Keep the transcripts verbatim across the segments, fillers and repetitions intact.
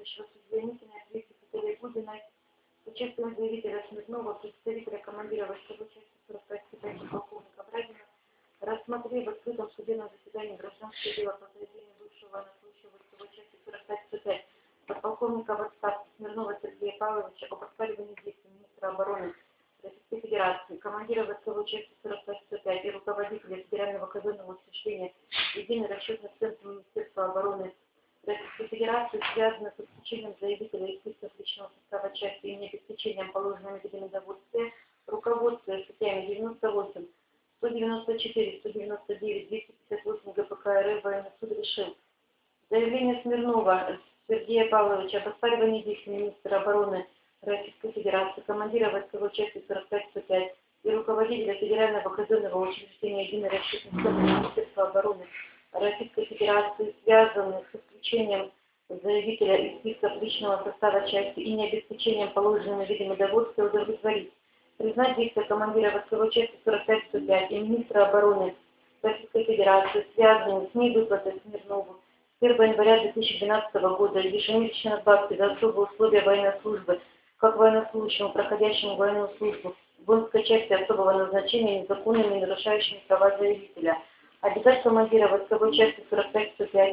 Павловича, Рассудительной двести Петелей Гудиной, с участием заявителя Смирнова, представителя командира войсковой части сорок пять полковника Брагина, рассмотрели в открытом судебном заседании гражданское дело по заявлению бывшего военнослужащего войсковой части сорок пять сто пять подполковника в отставке Смирнова Сергея Павловича об оспаривании действий министра обороны Российской Федерации, командира войсковой части сорок пять сто пять и руководителя федерального казенного учреждения Единый расчетный центр Министерства обороны Российской Федерации, связанных с исключением заявителя из списков личного состава части и необеспечением положенными видами довольствия, руководство статьями девяносто восемь, сто девяносто четыре, сто девяносто девять, двести пятьдесят восемь ГПК РФ военный суд решил заявление Смирнова Сергея Павловича об оспаривании действий министра обороны Российской Федерации, командира войсковой части сорок пять сто пять и руководителя федерального казенного учреждения Единый расчетный центр Министерства обороны Российской Федерации, связанных с исключением заявителя из списков личного состава части и необеспечением положенными видами довольствия, удовлетворить, признать действия командира войсковой части сорок пять сто пять и министра обороны Российской Федерации, связанные с невыплатой Смирнову с первого января две тысячи двенадцатого года ежемесячной надбавки за особые условия военной службы, как военнослужащему, проходящему военную службу в воинской части особого назначения, незаконными и нарушающими права заявителя. Обязать командира войсковой части сорок пять сто пять.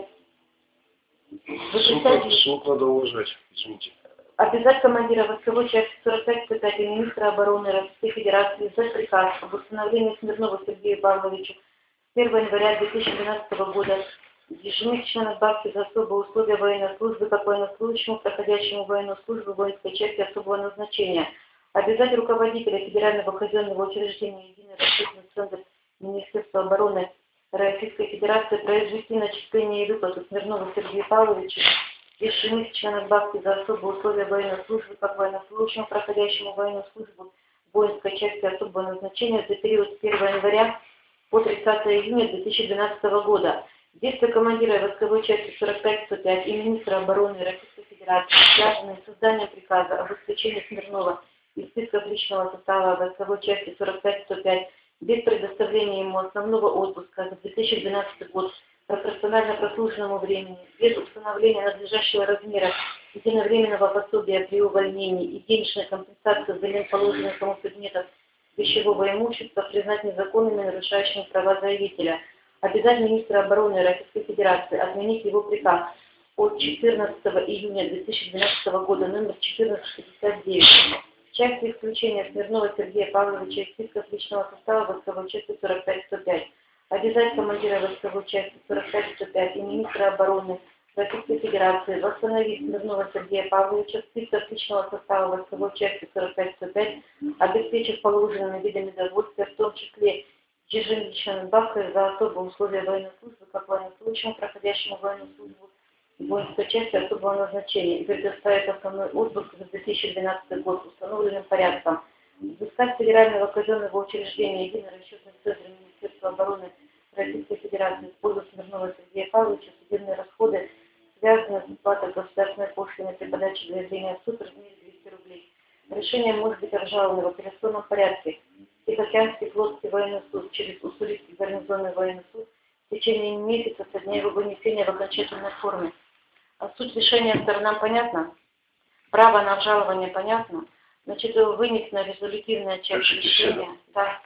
Срок надо уважать, извините. Обязать командира войсковой части сорок пять сто пять и министра обороны Российской Федерации издать приказ об установлении Смирнова Сергея Павловича с первого января две тысячи двенадцатого года ежемесячной надбавки за особые условия военной службы как военнослужащему, проходящему военную службу в воинской части особого назначения. Обязать руководителя федерального казенного учреждения Единый расчетный центр Министерства обороны Российской Федерации произвести начисление и выплату Смирнова Сергея Павловича ежемесячной надбавки за особые условия военной службы как военнослужащему, проходящему военную службу в воинской части особого назначения за период с первого января по тридцатого июня две тысячи двенадцатого года. Действия командира войсковой части сорок пять сто пять и министра обороны Российской Федерации, связанные с созданием приказа об исключении Смирнова из списков личного состава войсковой части сорок пять сто пять без предоставления ему основного отпуска за две тысячи двенадцатый год пропорционально прослуженному времени, без установления надлежащего размера единовременного пособия при увольнении и денежной компенсации взамен положенных ему предметов вещевого имущества, признать незаконными, нарушающими права заявителя. Обязать министра обороны Российской Федерации отменить его приказ от четырнадцатого июня две тысячи двенадцатого года номер четырнадцать шестьдесят девять. В части исключения Смирнова Сергея Павловича из списков личного состава войсковой части сорок пять сто пять. Обязать командира войсковой части сорок пять сто пять и министра обороны Российской Федерации восстановить Смирнова Сергея Павловича в списках личного состава войсковой части сорок пять сто пять, обеспечив положенными видами довольствия, в том числе ежемесячной надбавкой за особые условия военной службы, как военнослужащему, проходящему военную службу в воинской части особого назначения, и предоставить основной отпуск за две тысячи двенадцатый год установленным порядком. Взыскать федерального казенного учреждения Единый расчетный центр Министерства обороны Российской Федерации в пользу Смирнова Сергея Павловича судебные расходы, связанные с уплатой государственной пошлины при подаче заявления в суд в размере двести рублей. Решение может быть обжаловано в апелляционном порядке. Тихоокеанский флотский военный суд через Уссурийский гарнизонный военный суд в течение месяца со дня его вынесения в окончательной форме. А суть решения сторонам понятна? Право на обжалование понятно? Значит, вынесена резолютивная часть решения. Да,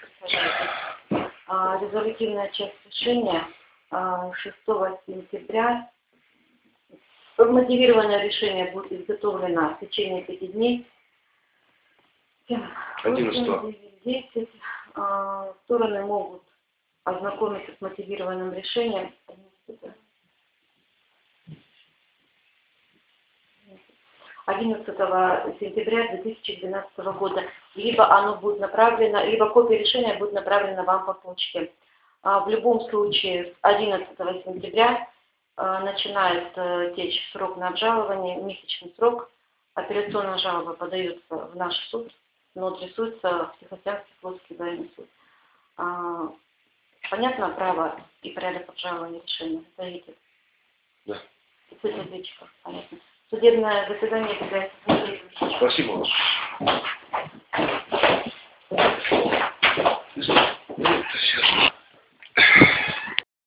а, резолютивная часть решения а, шестого сентября. Мотивированное решение будет изготовлено в течение пяти дней. одиннадцатого. десять. А, стороны могут ознакомиться с мотивированным решением одиннадцатого сентября две тысячи двенадцатого года. Либо оно будет направлено, либо копия решения будет направлена вам по почте. А, в любом случае, с одиннадцатого сентября а, начинает а, течь срок на обжалование, месячный срок. Апелляционная жалоба подается в наш суд, но адресуется в Тихоокеанский флотский военный суд. А, понятно право и порядок обжалования решения? Заявитель? Да. Суть ответчиков, понятно. Судебное заседание является... Спасибо.